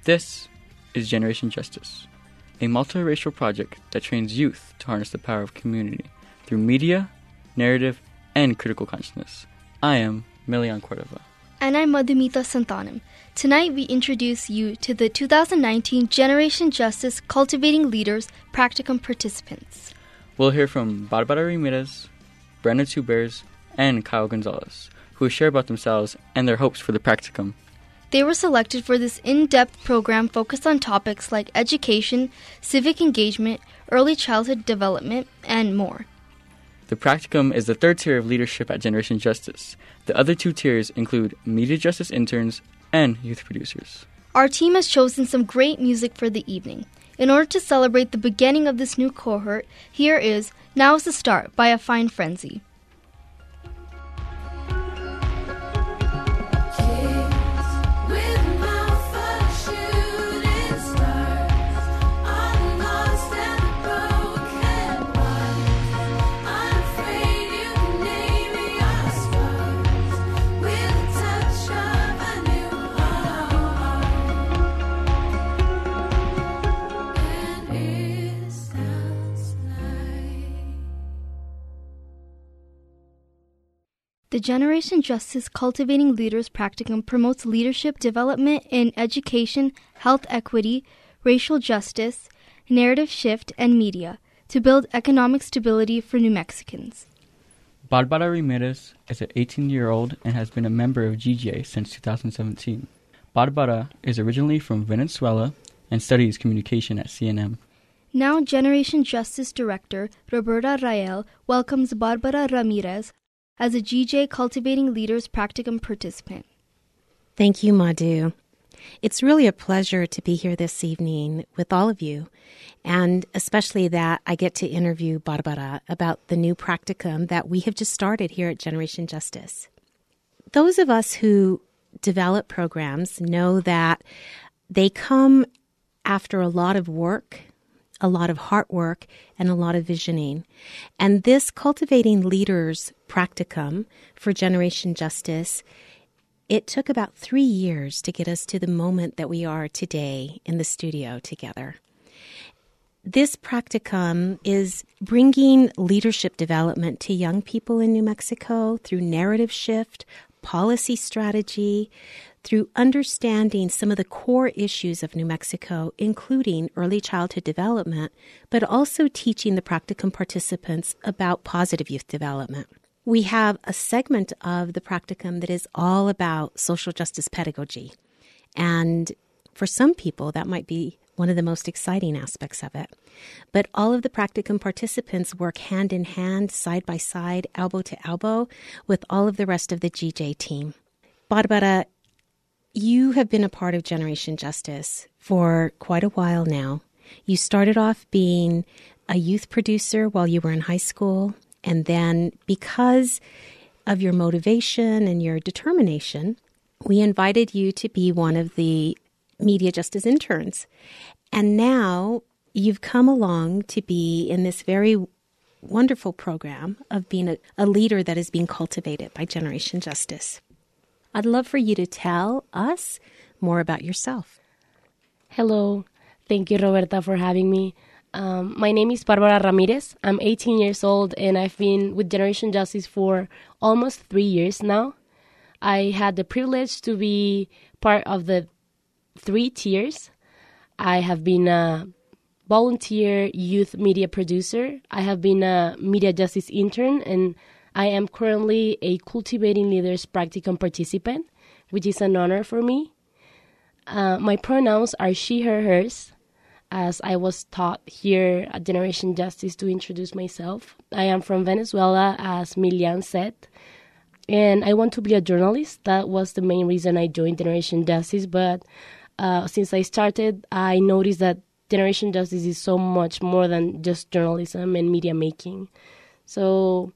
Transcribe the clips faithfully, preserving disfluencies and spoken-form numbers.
This is Generation Justice, a multiracial project that trains youth to harness the power of community through media, narrative, and critical consciousness. I am Milian Cordova. And I'm Madhumita Santhanam. Tonight we introduce you to the two thousand nineteen Generation Justice Cultivating Leaders Practicum participants. We'll hear from Barbara Ramirez, Brenda Two Bears, and Kyle Gonzalez, who will share about themselves and their hopes for the practicum. They were selected for this in-depth program focused on topics like education, civic engagement, early childhood development, and more. The practicum is the third tier of leadership at Generation Justice. The other two tiers include media justice interns and youth producers. Our team has chosen some great music for the evening. In order to celebrate the beginning of this new cohort, here is Now Is the Start by A Fine Frenzy. The Generation Justice Cultivating Leaders Practicum promotes leadership development in education, health equity, racial justice, narrative shift, and media to build economic stability for New Mexicans. Barbara Ramirez is an eighteen-year-old and has been a member of G J since two thousand seventeen. Barbara is originally from Venezuela and studies communication at C N M. Now Generation Justice Director Roberta Rael welcomes Barbara Ramirez as a G J Cultivating Leaders Practicum participant. Thank you, Madhu. It's really a pleasure to be here this evening with all of you, and especially that I get to interview Barbara about the new practicum that we have just started here at Generation Justice. Those of us who develop programs know that they come after a lot of work, a lot of hard work, and a lot of visioning. And this Cultivating Leaders practicum for Generation Justice, it took about three years to get us to the moment that we are today in the studio together. This practicum is bringing leadership development to young people in New Mexico through narrative shift, policy strategy, through understanding some of the core issues of New Mexico, including early childhood development, but also teaching the practicum participants about positive youth development. We have a segment of the practicum that is all about social justice pedagogy. And for some people, that might be one of the most exciting aspects of it. But all of the practicum participants work hand in hand, side by side, elbow to elbow, with all of the rest of the G J team. Barbara, you have been a part of Generation Justice for quite a while now. You started off being a youth producer while you were in high school, and then because of your motivation and your determination, we invited you to be one of the media justice interns. And now you've come along to be in this very wonderful program of being a, a leader that is being cultivated by Generation Justice. I'd love for you to tell us more about yourself. Hello. Thank you, Roberta, for having me. Um, my name is Barbara Ramirez. I'm eighteen years old, and I've been with Generation Justice for almost three years now. I had the privilege to be part of the three tiers. I have been a volunteer youth media producer. I have been a media justice intern, and I am currently a Cultivating Leaders Practicum participant, which is an honor for me. Uh, my pronouns are she, her, hers, as I was taught here at Generation Justice to introduce myself. I am from Venezuela, as Milian said, and I want to be a journalist. That was the main reason I joined Generation Justice, but uh, since I started, I noticed that Generation Justice is so much more than just journalism and media making. So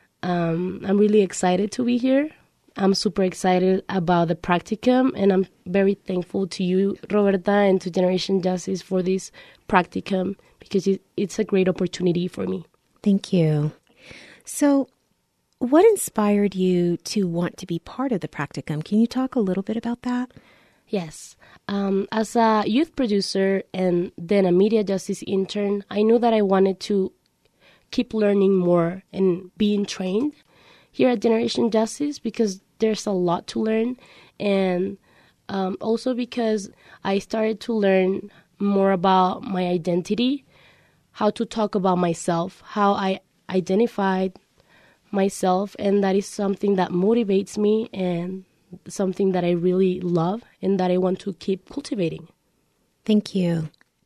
Um, I'm really excited to be here. I'm super excited about the practicum, and I'm very thankful to you, Roberta, and to Generation Justice for this practicum because it, it's a great opportunity for me. Thank you. So what inspired you to want to be part of the practicum? Can you talk a little bit about that? Yes. Um, as a youth producer and then a media justice intern, I knew that I wanted to keep learning more and being trained here at Generation Justice because there's a lot to learn, and um, also because I started to learn more about my identity, how to talk about myself, how I identified myself, and that is something that motivates me and something that I really love and that I want to keep cultivating. Thank you.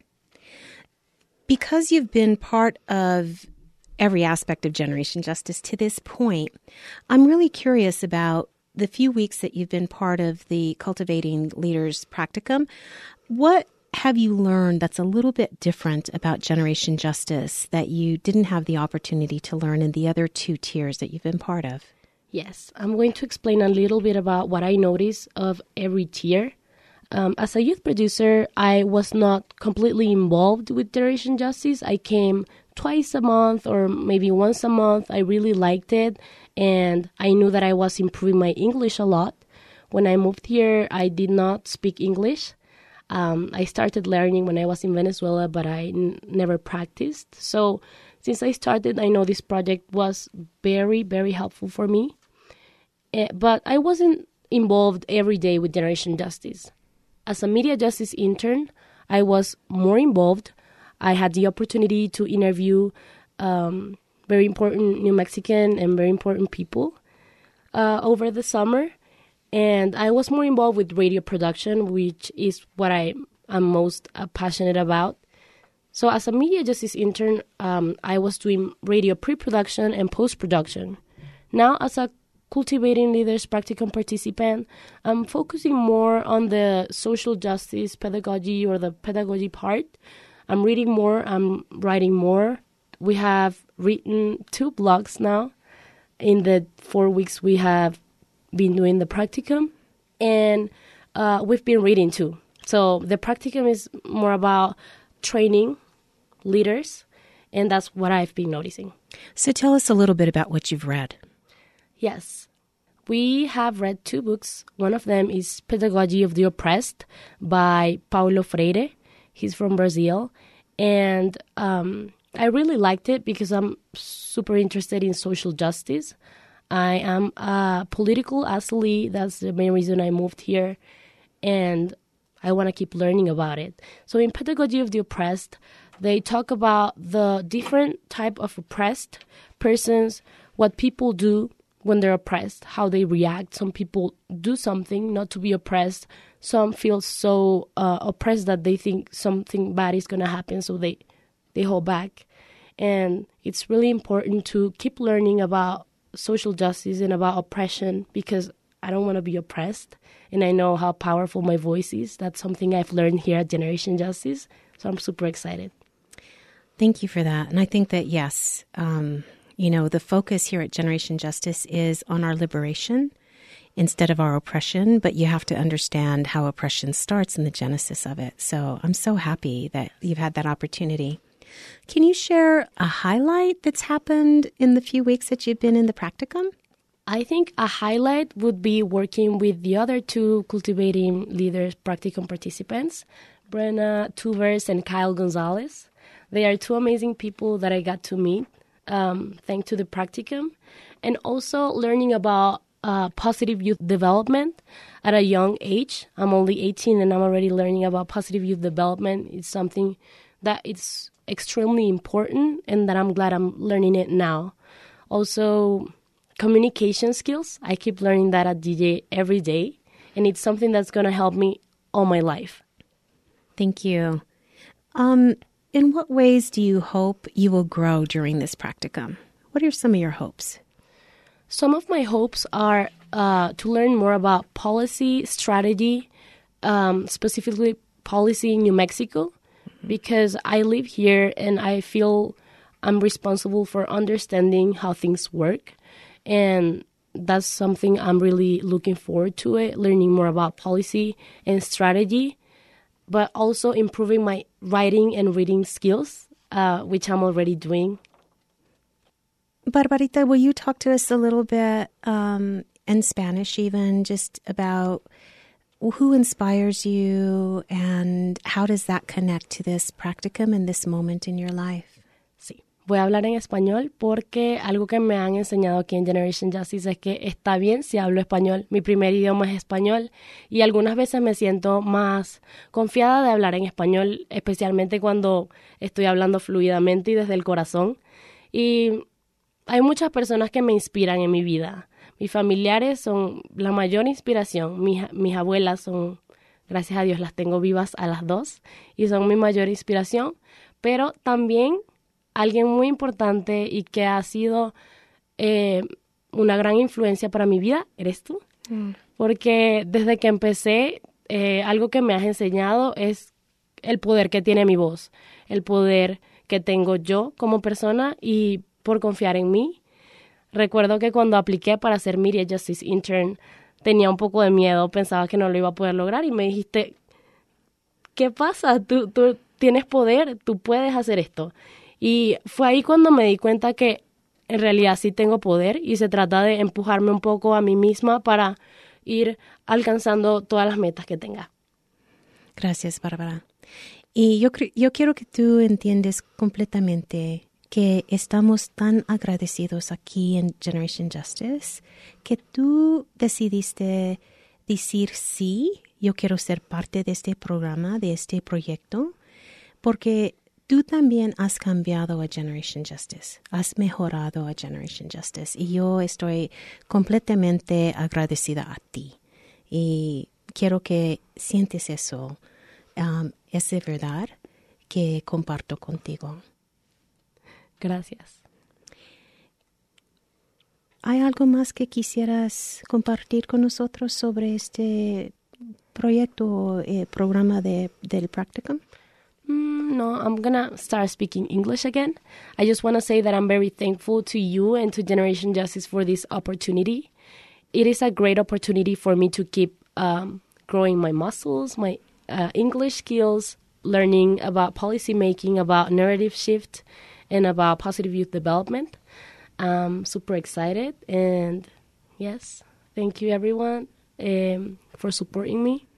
Because you've been part of every aspect of Generation Justice to this point, I'm really curious about the few weeks that you've been part of the Cultivating Leaders Practicum. What have you learned that's a little bit different about Generation Justice that you didn't have the opportunity to learn in the other two tiers that you've been part of? Yes, I'm going to explain a little bit about what I noticed of every tier. Um, as a youth producer, I was not completely involved with Generation Justice. I came twice a month or maybe once a month. I really liked it, and I knew that I was improving my English a lot. When I moved here, I did not speak English. Um, I started learning when I was in Venezuela, but I n- never practiced. So since I started, I know this project was very, very helpful for me. Uh, but I wasn't involved every day with Generation Justice. As a media justice intern, I was more involved. I had the opportunity to interview um, very important New Mexican and very important people uh, over the summer. And I was more involved with radio production, which is what I am most uh, passionate about. So as a media justice intern, um, I was doing radio pre-production and post-production. Now, as a Cultivating Leaders Practicum participant, I'm focusing more on the social justice pedagogy or the pedagogy part. I'm reading more, I'm writing more. We have written two blogs now in the four weeks we have been doing the practicum, and uh, we've been reading too. So the practicum is more about training leaders, and that's what I've been noticing. So tell us a little bit about what you've read. Yes. We have read two books. One of them is Pedagogy of the Oppressed by Paulo Freire. He's from Brazil. And um, I really liked it because I'm super interested in social justice. I am a political athlete. That's the main reason I moved here. And I want to keep learning about it. So in Pedagogy of the Oppressed, they talk about the different type of oppressed persons, what people do when they're oppressed, how they react. Some people do something not to be oppressed. Some feel so uh, oppressed that they think something bad is going to happen, so they, they hold back. And it's really important to keep learning about social justice and about oppression because I don't want to be oppressed. And I know how powerful my voice is. That's something I've learned here at Generation Justice. So I'm super excited. Thank you for that. And I think that, yes, um, you know, the focus here at Generation Justice is on our liberation instead of our oppression, but you have to understand how oppression starts in the genesis of it. So I'm so happy that you've had that opportunity. Can you share a highlight that's happened in the few weeks that you've been in the practicum? I think a highlight would be working with the other two Cultivating Leaders Practicum participants, Brenna Tuvers and Kyle Gonzalez. They are two amazing people that I got to meet. Um, thanks to the practicum, and also learning about uh, positive youth development at a young age. I'm only eighteen and I'm already learning about positive youth development. It's something that it's extremely important and that I'm glad I'm learning it now. Also, communication skills. I keep learning that at D J every day, and it's something that's going to help me all my life. Thank you. Um, In what ways do you hope you will grow during this practicum? What are some of your hopes? Some of my hopes are uh, to learn more about policy, strategy, um, specifically policy in New Mexico, mm-hmm. because I live here and I feel I'm responsible for understanding how things work. And that's something I'm really looking forward to it, learning more about policy and strategy, but also improving my writing and reading skills, uh, which I'm already doing. Barbarita, will you talk to us a little bit um, in Spanish even, just about who inspires you, and how does that connect to this practicum and this moment in your life? Sí, voy a hablar en español porque algo que me han enseñado aquí en Generation Justice es que está bien si hablo español. Mi primer idioma es español y algunas veces me siento más confiada de hablar en español, especialmente cuando estoy hablando fluidamente y desde el corazón. Y hay muchas personas que me inspiran en mi vida. Mis familiares son la mayor inspiración. Mis, mis abuelas son, gracias a Dios, las tengo vivas a las dos y son mi mayor inspiración. Pero también alguien muy importante y que ha sido eh, una gran influencia para mi vida, eres tú. Mm. Porque desde que empecé, eh, algo que me has enseñado es el poder que tiene mi voz, el poder que tengo yo como persona y por confiar en mí. Recuerdo que cuando apliqué para ser Media Justice Intern tenía un poco de miedo, pensaba que no lo iba a poder lograr y me dijiste, ¿qué pasa? Tú, tú tienes poder, tú puedes hacer esto. Y fue ahí cuando me di cuenta que en realidad sí tengo poder y se trata de empujarme un poco a mí misma para ir alcanzando todas las metas que tenga. Gracias, Bárbara. Y yo, yo quiero que tú entiendas completamente que estamos tan agradecidos aquí en Generation Justice que tú decidiste decir sí, yo quiero ser parte de este programa, de este proyecto, porque tú también has cambiado a Generation Justice, has mejorado a Generation Justice y yo estoy completamente agradecida a ti y quiero que sientes eso, um, es de verdad que comparto contigo. Gracias. ¿Hay algo más que quisieras compartir con nosotros sobre este proyecto o eh, programa de, del practicum? Mm, no, I'm going to start speaking English again. I just want to say that I'm very thankful to you and to Generation Justice for this opportunity. It is a great opportunity for me to keep um, growing my muscles, my uh, English skills, learning about policy making, about narrative shift, and about positive youth development. I'm super excited, and yes, thank you everyone um, for supporting me.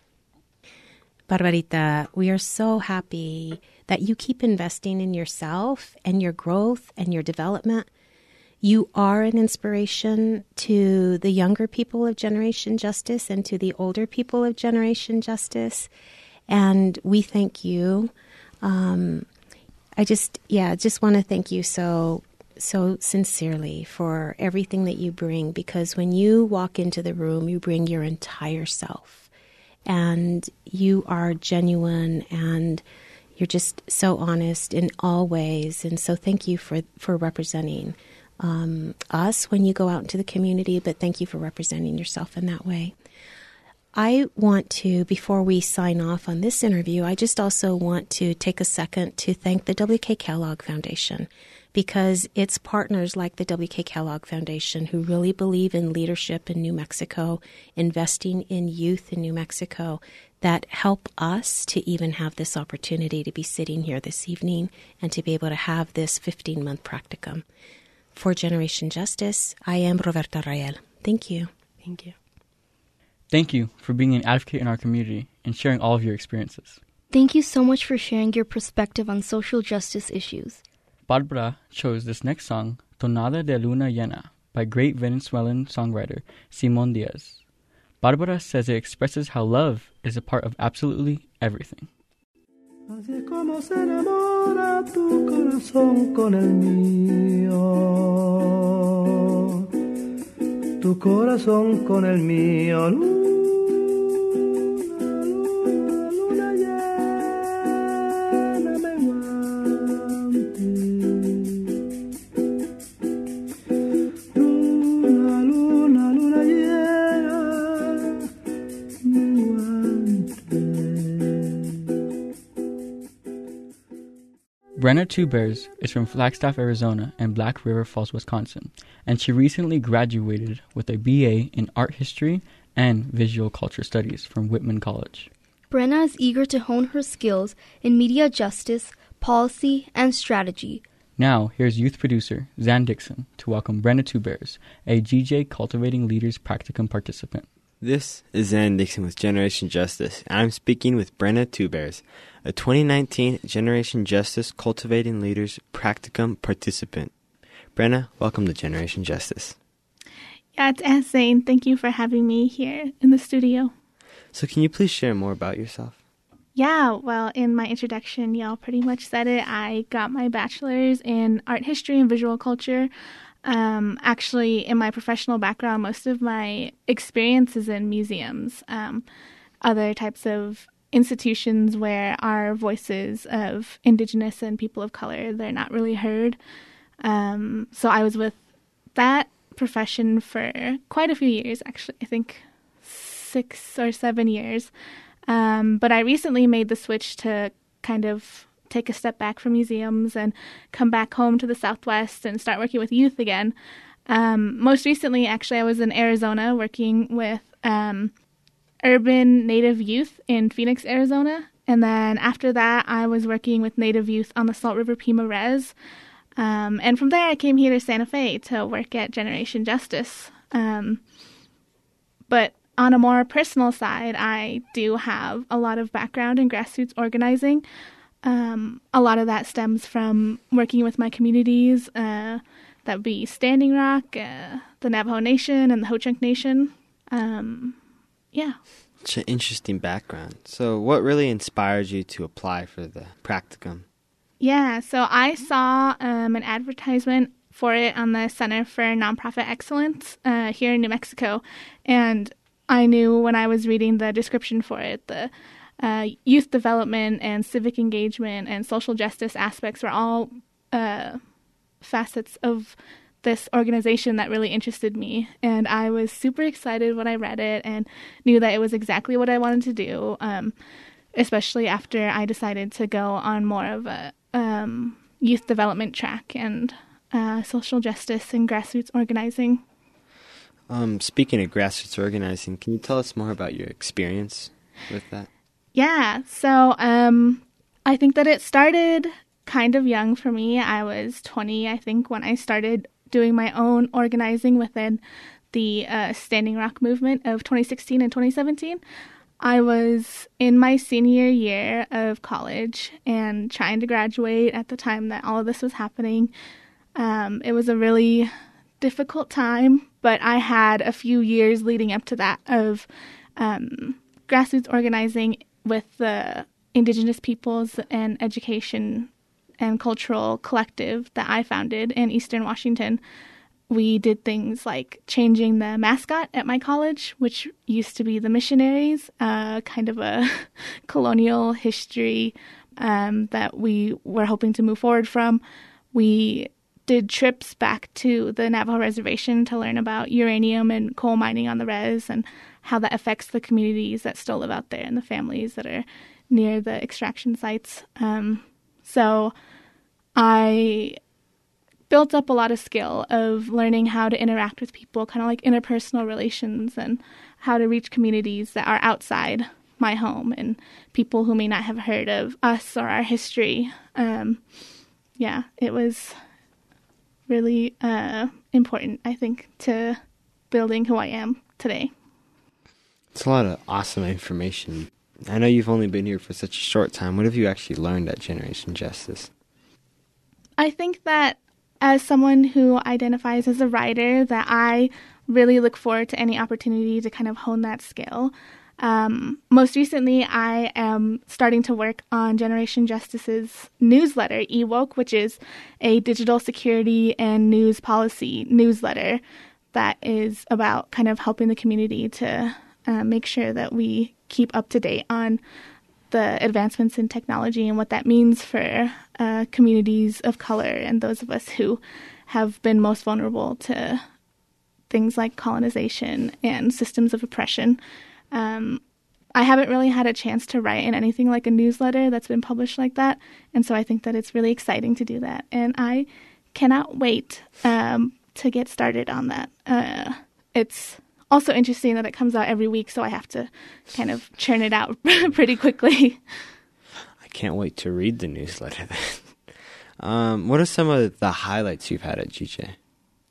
Barbarita, we are so happy that you keep investing in yourself and your growth and your development. You are an inspiration to the younger people of Generation Justice and to the older people of Generation Justice, and we thank you. Um, I just, yeah, just want to thank you so, so sincerely for everything that you bring, because when you walk into the room, you bring your entire self, and you are genuine, and you're just so honest in all ways, and so thank you for, for representing um, us when you go out into the community, but thank you for representing yourself in that way. I want to, before we sign off on this interview, I just also want to take a second to thank the W K Kellogg Foundation, because it's partners like the W K Kellogg Foundation who really believe in leadership in New Mexico, investing in youth in New Mexico, that help us to even have this opportunity to be sitting here this evening and to be able to have this fifteen-month practicum. For Generation Justice, I am Roberta Rael. Thank you. Thank you. Thank you for being an advocate in our community and sharing all of your experiences. Thank you so much for sharing your perspective on social justice issues. Barbara chose this next song, Tonada de Luna Llena, by great Venezuelan songwriter Simón Díaz. Barbara says it expresses how love is a part of absolutely everything. Así es como se enamora tu corazón con el mío, tu corazón con el mío, luna, luna, luna llena menguante, luna, luna, luna llena menguante. Brenna Two Bears is from Flagstaff, Arizona and Black River Falls, Wisconsin, and she recently graduated with a B A in Art History and Visual Culture Studies from Whitman College. Brenna is eager to hone her skills in media justice, policy, and strategy. Now, here's youth producer Zan Dixon to welcome Brenna Two Bears, a G J Cultivating Leaders Practicum participant. This is Zen Dixon with Generation Justice, and I'm speaking with Brenna Tubears, a twenty nineteen Generation Justice Cultivating Leaders Practicum participant. Brenna, welcome to Generation Justice. Yeah, it's Zane. Thank you for having me here in the studio. So can you please share more about yourself? Yeah, well, in my introduction, y'all pretty much said it. I got my bachelor's in art history and visual culture. Um, actually, in my professional background, most of my experience is in museums, um, other types of institutions where our voices of Indigenous and people of color, they're not really heard. Um, so I was with that profession for quite a few years, actually, I think six or seven years. Um, but I recently made the switch to kind of take a step back from museums and come back home to the Southwest and start working with youth again. Um, most recently, actually, I was in Arizona working with um, urban Native youth in Phoenix, Arizona. And then after that, I was working with Native youth on the Salt River Pima Res. Um, and from there, I came here to Santa Fe to work at Generation Justice. Um, but on a more personal side, I do have a lot of background in grassroots organizing. Um, a lot of that stems from working with my communities. Uh, that would be Standing Rock, uh, the Navajo Nation, and the Ho-Chunk Nation. Um, yeah. Such an interesting background. So what really inspired you to apply for the practicum? Yeah, so I saw um, an advertisement for it on the Center for Nonprofit Excellence uh, here in New Mexico, and I knew when I was reading the description for it, the uh, youth development and civic engagement and social justice aspects were all uh, facets of this organization that really interested me, and I was super excited when I read it and knew that it was exactly what I wanted to do, um, especially after I decided to go on more of a um, youth development track and uh, social justice and grassroots organizing. Um, speaking of grassroots organizing, can you tell us more about your experience with that? Yeah, so um, I think that it started kind of young for me. I was twenty, I think, when I started doing my own organizing within the uh, Standing Rock movement of twenty sixteen and twenty seventeen. I was in my senior year of college and trying to graduate at the time that all of this was happening. Um, it was a really difficult time, but I had a few years leading up to that of um, grassroots organizing with the Indigenous Peoples and Education and Cultural Collective that I founded in Eastern Washington. We did things like changing the mascot at my college, which used to be the missionaries, uh, kind of a colonial history um, that we were hoping to move forward from. We did trips back to the Navajo Reservation to learn about uranium and coal mining on the res and how that affects the communities that still live out there and the families that are near the extraction sites. Um, so I built up a lot of skill of learning how to interact with people, kind of like interpersonal relations, and how to reach communities that are outside my home and people who may not have heard of us or our history. Um, yeah, it was really uh, important, I think, to building who I am today. It's a lot of awesome information. I know you've only been here for such a short time. What have you actually learned at Generation Justice? I think that as someone who identifies as a writer, that I really look forward to any opportunity to kind of hone that skill. Um, most recently, I am starting to work on Generation Justice's newsletter, eWoke, which is a digital security and news policy newsletter that is about kind of helping the community to uh, make sure that we keep up to date on the advancements in technology and what that means for uh, communities of color and those of us who have been most vulnerable to things like colonization and systems of oppression. Um, I haven't really had a chance to write in anything like a newsletter that's been published like that, and so I think that it's really exciting to do that, and I cannot wait um, to get started on that. Uh, it's also interesting that it comes out every week, so I have to kind of churn it out pretty quickly. I can't wait to read the newsletter then. um, what are some of the highlights you've had at G J?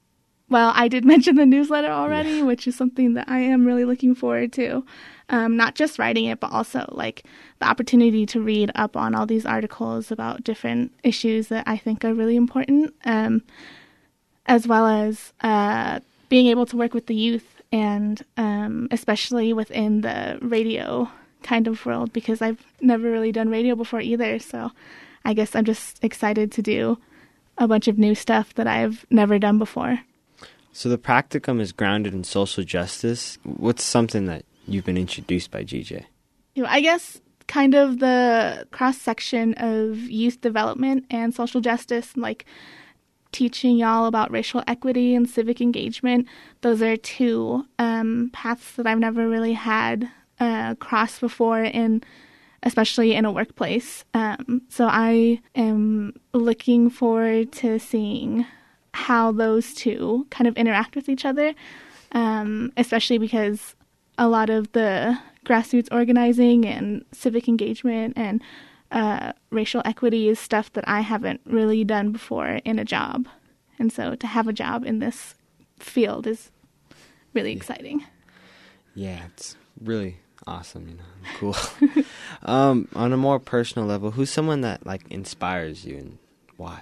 well, I did mention the newsletter already, yeah. which is something that I am really looking forward to. Um, not just writing it, but also like the opportunity to read up on all these articles about different issues that I think are really important, um, as well as uh, being able to work with the youth and um, especially within the radio kind of world, because I've never really done radio before either. So I guess I'm just excited to do a bunch of new stuff that I've never done before. So the practicum is grounded in social justice. What's something that you've been introduced by G J? You know, I guess kind of the cross-section of youth development and social justice, like teaching y'all about racial equity and civic engagement. Those are two um, paths that I've never really had uh, crossed before, in, especially in a workplace. Um, so I am looking forward to seeing how those two kind of interact with each other, um, especially because a lot of the grassroots organizing and civic engagement and uh, racial equity is stuff that I haven't really done before in a job. And so to have a job in this field is really exciting. Yeah, it's really awesome, you know, cool. um, on a more personal level, who's someone that like inspires you and why?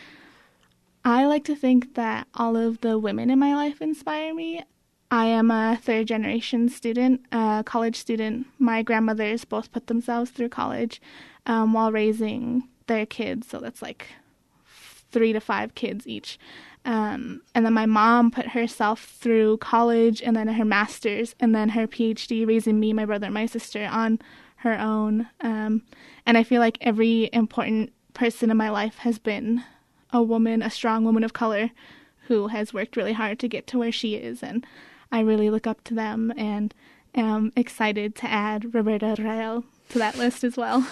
I like to think that all of the women in my life inspire me. I am a third generation student, a college student. My grandmothers both put themselves through college um, while raising their kids. So that's like three to five kids each. Um, and then my mom put herself through college and then her master's and then her PhD, raising me, my brother, and my sister on her own. Um, and I feel like every important person in my life has been a woman, a strong woman of color who has worked really hard to get to where she is. And I really look up to them and am excited to add Roberta Rael to that list as well.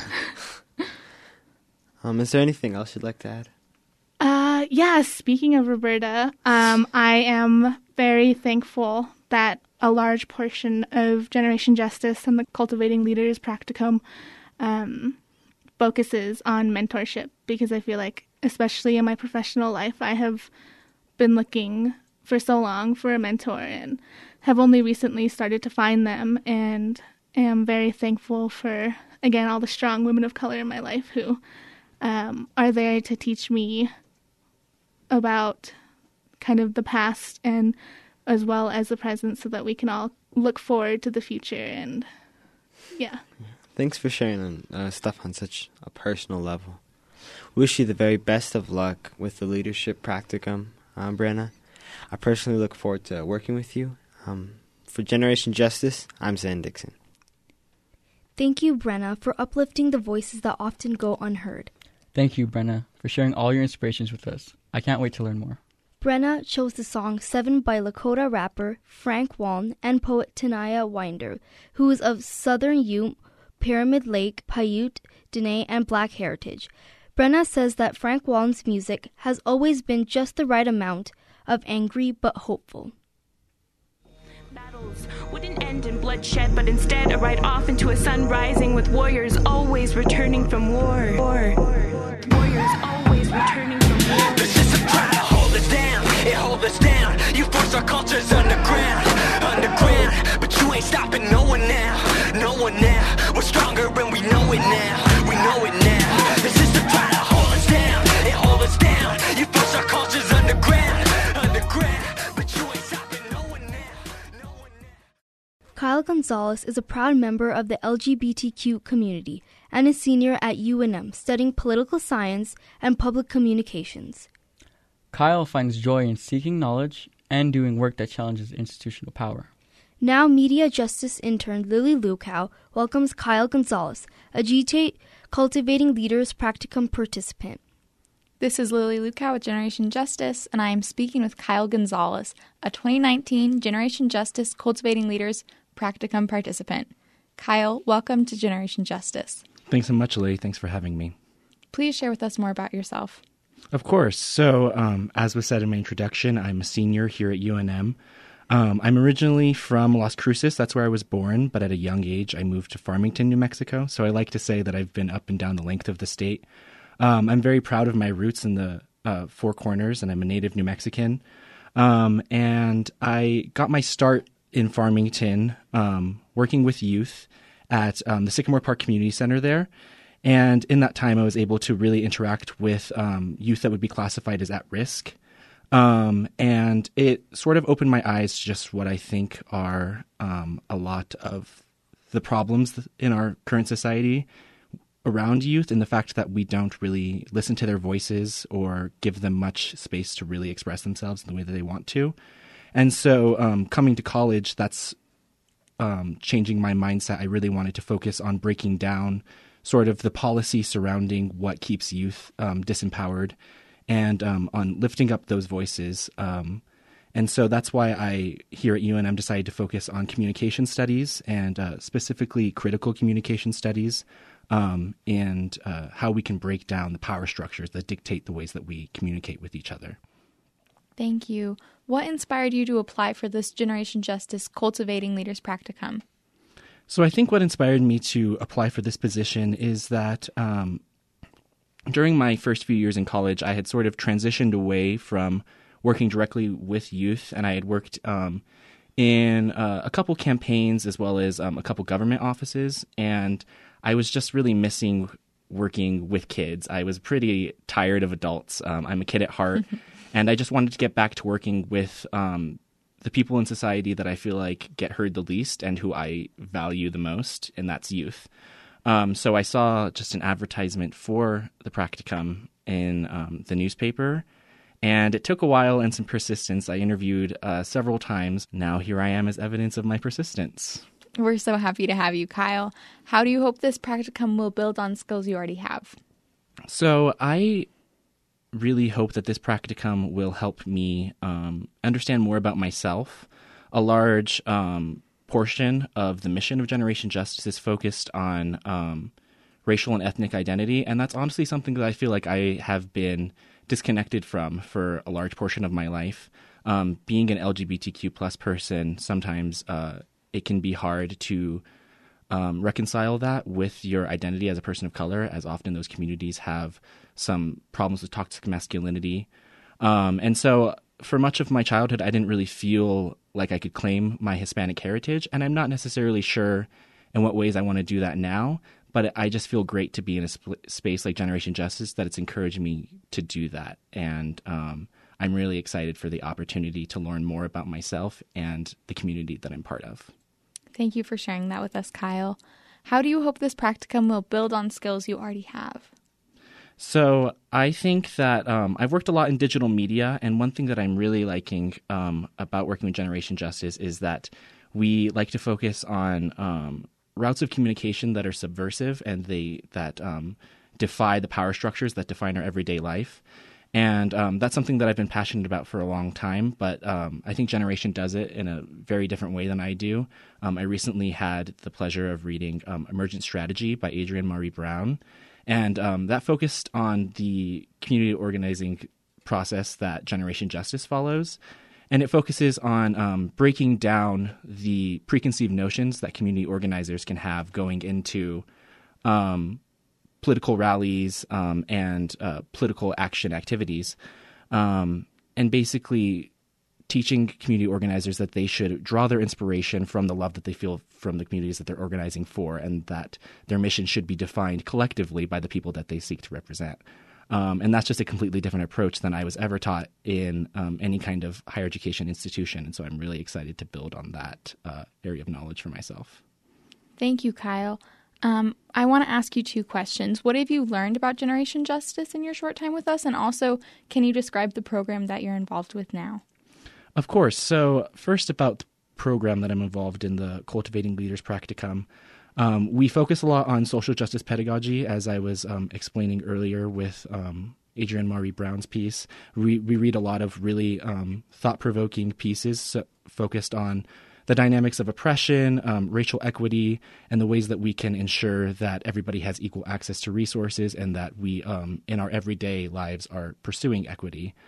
um, is there anything else you'd like to add? Uh, yeah, speaking of Roberta, um, I am very thankful that a large portion of Generation Justice and the Cultivating Leaders practicum um, focuses on mentorship, because I feel like, especially in my professional life, I have been looking for so long for a mentor and have only recently started to find them, and am very thankful for, again, all the strong women of color in my life who um, are there to teach me about kind of the past and as well as the present, so that we can all look forward to the future. And yeah. Thanks for sharing uh, stuff on such a personal level. Wish you the very best of luck with the leadership practicum, uh, Brenna. I personally look forward to working with you. Um, for Generation Justice, I'm Zan Dixon. Thank you, Brenna, for uplifting the voices that often go unheard. Thank you, Brenna, for sharing all your inspirations with us. I can't wait to learn more. Brenna chose the song Seven by Lakota rapper Frank Waln and poet Tanaya Winder, who is of Southern Ute, Pyramid Lake, Paiute, Dene, and Black heritage. Brenna says that Frank Waln's music has always been just the right amount of angry but hopeful. Battles wouldn't end in bloodshed, but instead a ride off into a sun rising with warriors always returning from war. war. Warriors always returning from war. The system try to hold us down, it hold us down. You force our cultures underground, underground. But you ain't stopping no one now, no one now. We're stronger and we know it now, we know it now. The system try to hold us down, it hold us down. You force our cultures underground, underground. But you ain't stopping no one now, no one now. Kyle Gonzalez is a proud member of the L G B T Q community and a senior at U N M studying political science and public communications. Kyle finds joy in seeking knowledge and doing work that challenges institutional power. Now Media Justice intern Lily Lukow welcomes Kyle Gonzalez, a G T A Cultivating Leaders practicum participant. This is Lily Lukow with Generation Justice, and I am speaking with Kyle Gonzalez, a twenty nineteen Generation Justice Cultivating Leaders practicum participant. Kyle, welcome to Generation Justice. Thanks so much, Lily. Thanks for having me. Please share with us more about yourself. Of course. So, um, as was said in my introduction, I'm a senior here at U N M. Um, I'm originally from Las Cruces. That's where I was born, but at a young age, I moved to Farmington, New Mexico. So I like to say that I've been up and down the length of the state. Um, I'm very proud of my roots in the uh, Four Corners, and I'm a native New Mexican. Um, and I got my start in Farmington um, working with youth at um, the Sycamore Park Community Center there. And in that time, I was able to really interact with um, youth that would be classified as at risk. Um, and it sort of opened my eyes to just what I think are um, a lot of the problems in our current society around youth, and the fact that we don't really listen to their voices or give them much space to really express themselves in the way that they want to. And so um, coming to college, that's um, changing my mindset. I really wanted to focus on breaking down sort of the policy surrounding what keeps youth um, disempowered, and um, on lifting up those voices. Um, and so that's why I, here at U N M, decided to focus on communication studies, and uh, specifically critical communication studies, um, and uh, how we can break down the power structures that dictate the ways that we communicate with each other. Thank you. What inspired you to apply for this Generation Justice Cultivating Leaders Practicum? So I think what inspired me to apply for this position is that um, during my first few years in college, I had sort of transitioned away from working directly with youth, and I had worked um, in uh, a couple campaigns as well as um, a couple government offices, and I was just really missing working with kids. I was pretty tired of adults. Um, I'm a kid at heart, and I just wanted to get back to working with um, the people in society that I feel like get heard the least and who I value the most, and that's youth. Um, so I saw just an advertisement for the practicum in um, the newspaper, and it took a while and some persistence. I interviewed uh, several times. Now here I am as evidence of my persistence. We're so happy to have you, Kyle. How do you hope this practicum will build on skills you already have? So I really hope that this practicum will help me um, understand more about myself. A large um, portion of the mission of Generation Justice is focused on um, racial and ethnic identity, and that's honestly something that I feel like I have been disconnected from for a large portion of my life. Um, being an L G B T Q plus person, sometimes uh, it can be hard to um, reconcile that with your identity as a person of color, as often those communities have some problems with toxic masculinity. Um, and so for much of my childhood, I didn't really feel like I could claim my Hispanic heritage, and I'm not necessarily sure in what ways I want to do that now, but I just feel great to be in a sp- space like Generation Justice that it's encouraged me to do that. And um, I'm really excited for the opportunity to learn more about myself and the community that I'm part of. Thank you for sharing that with us, Kyle. How do you hope this practicum will build on skills you already have? So I think that um, I've worked a lot in digital media, and one thing that I'm really liking um, about working with Generation Justice is that we like to focus on um, routes of communication that are subversive and they that um, defy the power structures that define our everyday life. And um, that's something that I've been passionate about for a long time, but um, I think Generation does it in a very different way than I do. Um, I recently had the pleasure of reading um, Emergent Strategy by Adrienne Maree Brown, and um, that focused on the community organizing process that Generation Justice follows. And it focuses on um, breaking down the preconceived notions that community organizers can have going into um, political rallies um, and uh, political action activities, um, and basically teaching community organizers that they should draw their inspiration from the love that they feel from the communities that they're organizing for, and that their mission should be defined collectively by the people that they seek to represent. Um, and that's just a completely different approach than I was ever taught in um, any kind of higher education institution. And so I'm really excited to build on that uh, area of knowledge for myself. Thank you, Kyle. Um, I want to ask you two questions. What have you learned about Generation Justice in your short time with us? And also, can you describe the program that you're involved with now? Of course. So first, about the program that I'm involved in, the Cultivating Leaders Practicum. Um, we focus a lot on social justice pedagogy, as I was um, explaining earlier with um, Adrienne Maree Brown's piece. We, we read a lot of really um, thought-provoking pieces so, focused on the dynamics of oppression, um, racial equity, and the ways that we can ensure that everybody has equal access to resources and that we, um, in our everyday lives, are pursuing equity.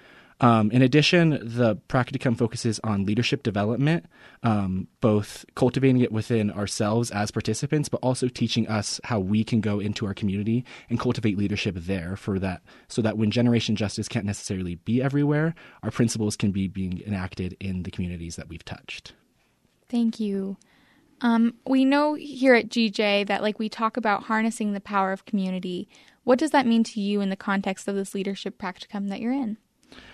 Um, in addition, the practicum focuses on leadership development, um, both cultivating it within ourselves as participants, but also teaching us how we can go into our community and cultivate leadership there for that, so that when Generation Justice can't necessarily be everywhere, our principles can be being enacted in the communities that we've touched. Thank you. Um, we know here at G J that like we talk about harnessing the power of community. What does that mean to you in the context of this leadership practicum that you're in?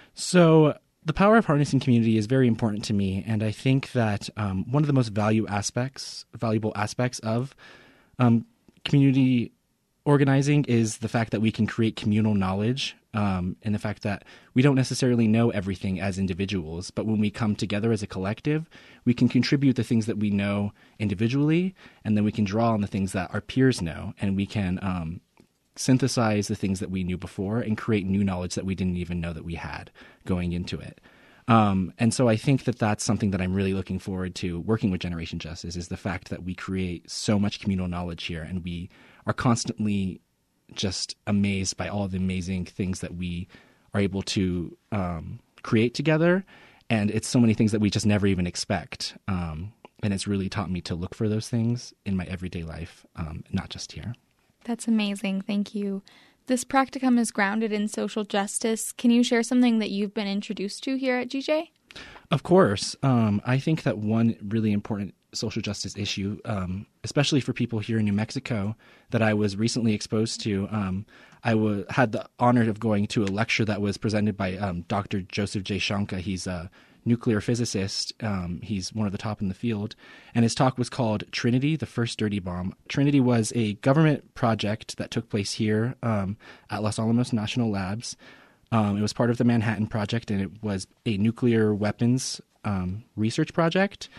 So the power of harnessing community is very important to me, and I think that um, one of the most value aspects, valuable aspects of um, community organizing is the fact that we can create communal knowledge, um, and the fact that we don't necessarily know everything as individuals, but when we come together as a collective, we can contribute the things that we know individually, and then we can draw on the things that our peers know, and we can um, synthesize the things that we knew before and create new knowledge that we didn't even know that we had going into it. Um, and so I think that that's something that I'm really looking forward to working with Generation Justice, is the fact that we create so much communal knowledge here, and we are constantly just amazed by all the amazing things that we are able to um, create together. And it's so many things that we just never even expect. Um, and it's really taught me to look for those things in my everyday life, um, not just here. That's amazing. Thank you. This practicum is grounded in social justice. Can you share something that you've been introduced to here at G J? Of course. Um, I think that one really important social justice issue, um, especially for people here in New Mexico, that I was recently exposed to, um, I w- had the honor of going to a lecture that was presented by um, Doctor Joseph J. Shanka. He's a nuclear physicist. Um, he's one of the top in the field. And his talk was called Trinity, the First Dirty Bomb. Trinity was a government project that took place here um, at Los Alamos National Labs. Um, it was part of the Manhattan Project, and it was a nuclear weapons um, research project.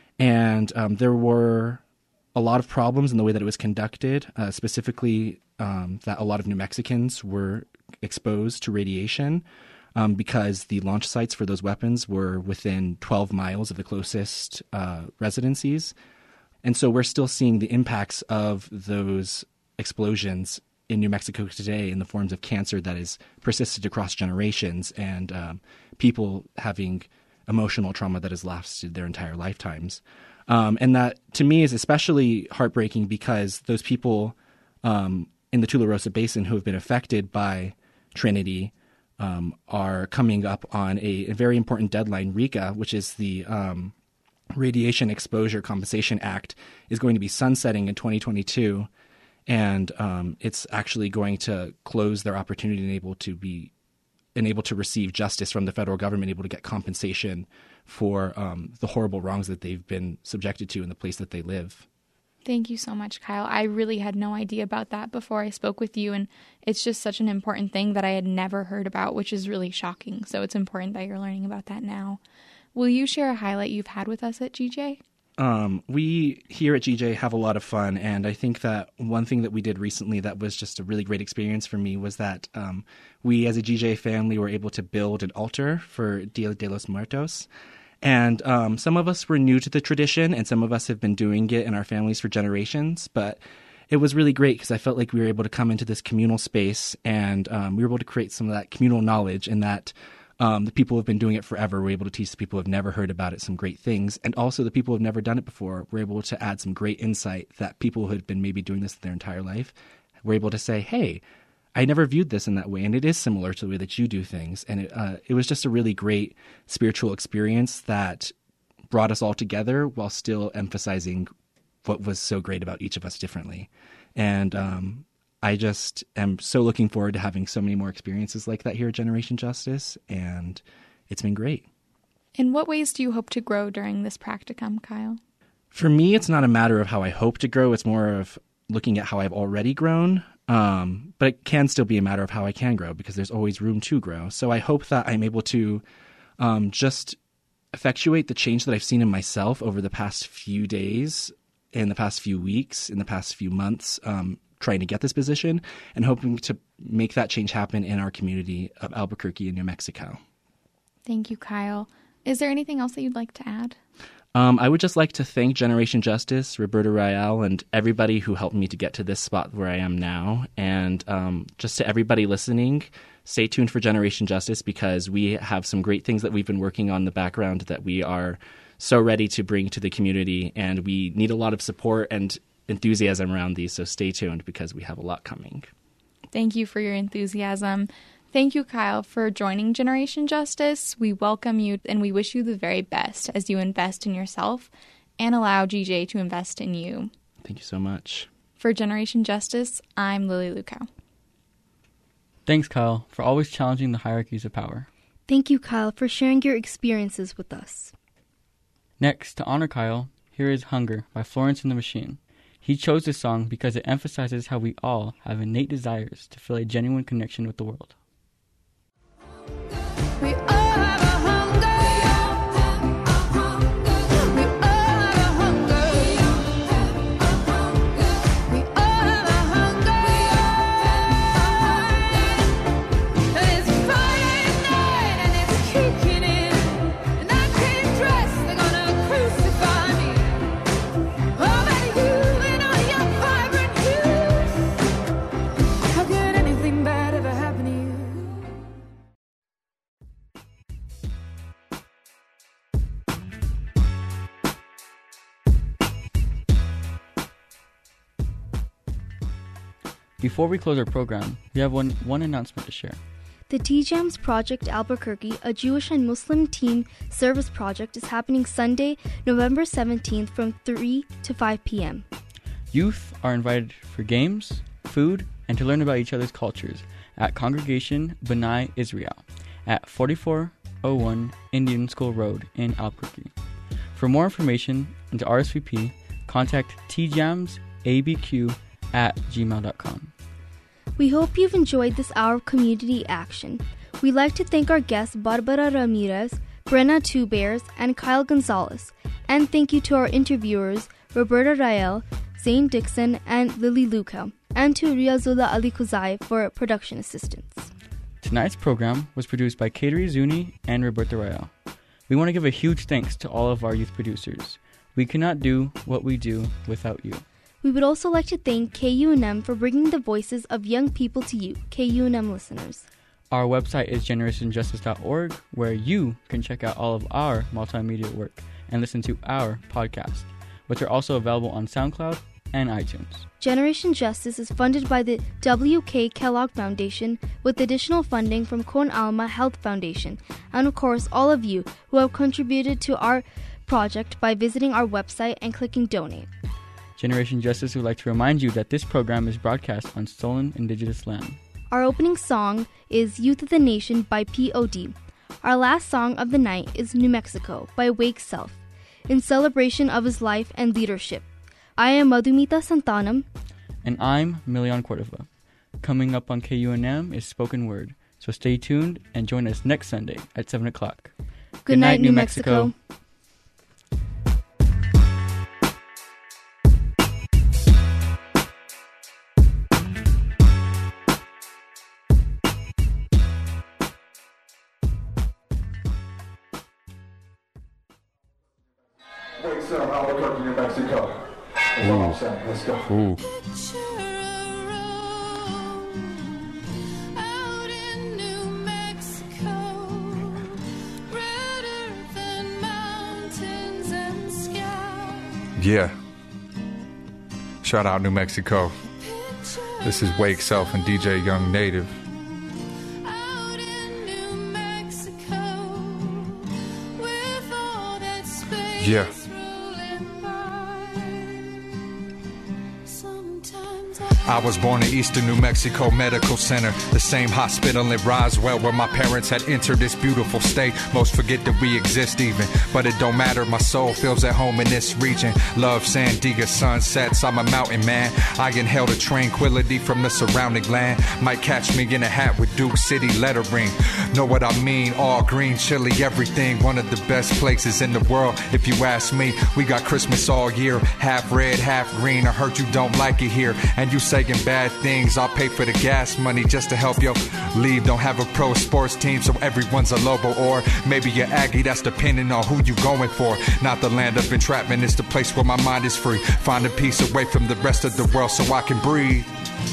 And um, there were a lot of problems in the way that it was conducted, uh, specifically um, that a lot of New Mexicans were exposed to radiation um, because the launch sites for those weapons were within twelve miles of the closest uh, residencies. And so we're still seeing the impacts of those explosions in New Mexico today in the forms of cancer that is persisted across generations, and um, people having emotional trauma that has lasted their entire lifetimes. Um, and that, to me, is especially heartbreaking because those people um, in the Tularosa Basin who have been affected by Trinity um, are coming up on a, a very important deadline. RECA, which is the um, Radiation Exposure Compensation Act, is going to be sunsetting in twenty twenty-two, and um, it's actually going to close their opportunity and able to be and able to receive justice from the federal government, able to get compensation for um, the horrible wrongs that they've been subjected to in the place that they live. Thank you so much, Kyle. I really had no idea about that before I spoke with you, and it's just such an important thing that I had never heard about, which is really shocking. So it's important that you're learning about that now. Will you share a highlight you've had with us at G J? Um, we here at G J have a lot of fun, and I think that one thing that we did recently that was just a really great experience for me was that um, we as a G J family were able to build an altar for Dia de los Muertos. And um, some of us were new to the tradition, and some of us have been doing it in our families for generations, but it was really great because I felt like we were able to come into this communal space, and um, we were able to create some of that communal knowledge, and that Um, the people who have been doing it forever were able to teach the people who have never heard about it some great things. And also the people who have never done it before were able to add some great insight that people who had been maybe doing this their entire life were able to say, hey, I never viewed this in that way. And it is similar to the way that you do things. And it, uh, it was just a really great spiritual experience that brought us all together while still emphasizing what was so great about each of us differently. And um I just am so looking forward to having so many more experiences like that here at Generation Justice, and it's been great. In what ways do you hope to grow during this practicum, Kyle? For me, it's not a matter of how I hope to grow. It's more of looking at how I've already grown, um, but it can still be a matter of how I can grow because there's always room to grow. So I hope that I'm able to um, just effectuate the change that I've seen in myself over the past few days, in the past few weeks, in the past few months, um, trying to get this position, and hoping to make that change happen in our community of Albuquerque and New Mexico. Thank you, Kyle. Is there anything else that you'd like to add? Um, I would just like to thank Generation Justice, Roberta Rael, and everybody who helped me to get to this spot where I am now. And um, just to everybody listening, stay tuned for Generation Justice because we have some great things that we've been working on in the background that we are so ready to bring to the community. And we need a lot of support and enthusiasm around these, so stay tuned because we have a lot coming. Thank you for your enthusiasm. Thank you, Kyle, for joining Generation Justice. We welcome you and we wish you the very best as you invest in yourself and allow G J to invest in you. Thank you so much. For Generation Justice, I'm Lily Lukow. Thanks, Kyle, for always challenging the hierarchies of power. Thank you, Kyle, for sharing your experiences with us. Next, to honor Kyle, here is Hunger by Florence and the Machine. He chose this song because it emphasizes how we all have innate desires to feel a genuine connection with the world. We all have a hunger. We all have a hunger. We all have a hunger. It's Friday night and it's kicking in, and I can't dress. They're gonna crucify me. Oh, but you and all your vibrant hues. How could anything bad ever happen to you? Before we close our program, we have one, one announcement to share. The T-Jams Project Albuquerque, a Jewish and Muslim teen service project, is happening Sunday, November seventeenth from three to five p.m. Youth are invited for games, food, and to learn about each other's cultures at Congregation B'nai Israel at forty-four oh one Indian School Road in Albuquerque. For more information and to R S V P, contact tjamsabq at gmail dot com. We hope you've enjoyed this hour of community action. We'd like to thank our guests Barbara Ramirez, Brenna Two Bears, and Kyle Gonzalez. And thank you to our interviewers Roberta Rael, Zane Dixon, and Lily Lukow, and to Riazullah Ali Kuzai for production assistance. Tonight's program was produced by Kateri Zuni and Roberta Rael. We want to give a huge thanks to all of our youth producers. We cannot do what we do without you. We would also like to thank K U N M for bringing the voices of young people to you, K U N M listeners. Our website is generation justice dot org, where you can check out all of our multimedia work and listen to our podcast, which are also available on SoundCloud and iTunes. Generation Justice is funded by the W K Kellogg Foundation with additional funding from Con Alma Health Foundation, and of course all of you who have contributed to our project by visiting our website and clicking donate. Generation Justice would like to remind you that this program is broadcast on stolen indigenous land. Our opening song is Youth of the Nation by P O D. Our last song of the night is New Mexico by Wake Self, in celebration of his life and leadership. I am Madhumita Santanam. And I'm Milian Cordova. Coming up on K U N M is Spoken Word, so stay tuned and join us next Sunday at seven o'clock. Good, Good night, night, New Mexico. Mexico. Wake Self, Albuquerque, New Mexico. That's all I'm saying. Let's go. Ooh. Yeah. Shout out New Mexico. This is Wake Self and D J Young Native. Yeah. I was born in Eastern New Mexico Medical Center, the same hospital in Roswell where my parents had entered this beautiful state. Most forget that we exist even, but it don't matter, my soul feels at home in this region. Love San Diego sunsets, I'm a mountain man. I inhale the tranquility from the surrounding land. Might catch me in a hat with Duke City lettering. Know what I mean, all green, chili, everything. One of the best places in the world, if you ask me. We got Christmas all year, half red, half green. I heard you don't like it here, and you say saying bad things. I'll pay for the gas money just to help you leave. Don't have a pro sports team, so everyone's a Lobo. Or maybe you're Aggie, that's depending on who you going for. Not the land of entrapment, it's the place where my mind is free. Find a peace away from the rest of the world so I can breathe.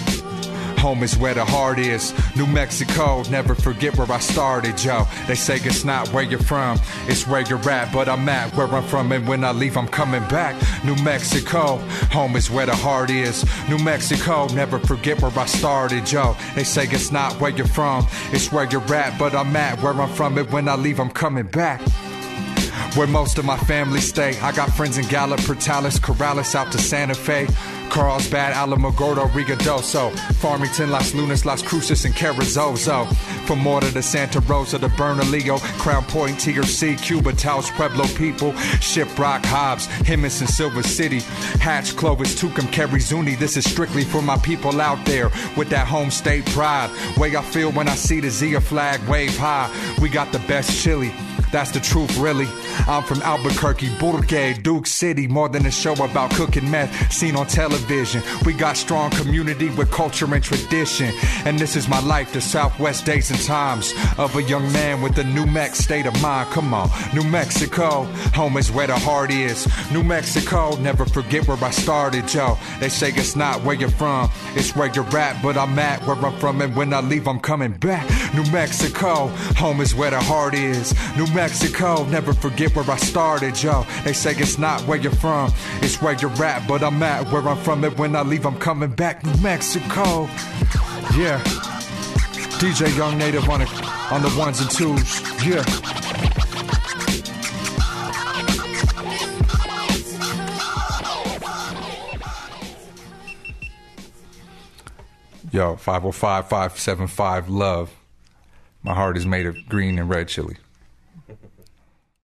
Home is where the heart is. New Mexico, never forget where I started, yo. They say it's not where you're from, it's where you're at. But I'm at where I'm from, and when I leave, I'm coming back. New Mexico, home is where the heart is. New Mexico, never forget where I started, yo. They say it's not where you're from, it's where you're at. But I'm at where I'm from, and when I leave, I'm coming back. Where most of my family stay. I got friends in Gallup, Portales, Corrales, out to Santa Fe, Carlsbad, Alamogordo, Rigadoso, Farmington, Las Lunas, Las Cruces, and Carrizozo. From Morta to Santa Rosa to Bernalillo, Crown Point, T R C, Cuba, Taos, Pueblo people, Shiprock, Hobbs, Jemison, Silver City, Hatch, Clovis, Tucum, Carizuni. This is strictly for my people out there with that home state pride. Way I feel when I see the Zia flag wave high. We got the best chili. That's the truth, really. I'm from Albuquerque, Burque, Duke City. More than a show about cooking meth seen on television. We got strong community with culture and tradition. And this is my life, the Southwest days and times of a young man with a New Mex state of mind. Come on, New Mexico, home is where the heart is. New Mexico, never forget where I started, yo. They say it's not where you're from, it's where you're at. But I'm at where I'm from, and when I leave, I'm coming back. New Mexico, home is where the heart is. New Mexico, never forget where I started, yo. They say it's not where you're from, it's where you're at. But I'm at where I'm from, and when I leave, I'm coming back. New Mexico, yeah. D J Young Native on it, on the ones and twos, yeah. Yo, five oh five, five seven five, love. My heart is made of green and red chili.